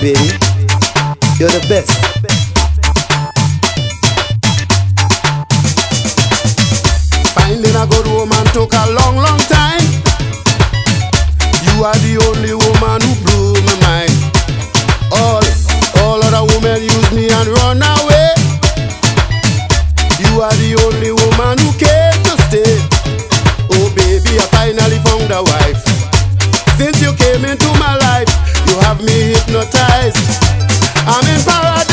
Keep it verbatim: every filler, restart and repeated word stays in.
baby. You're the best. Finding a good woman took a long, long time. You are the only woman who blew my mind. All, all other women use me and run away. You are the only woman who came to stay. Oh baby, I finally found a wife. Since you came into my life, you have me hypnotized. I'm in paradise.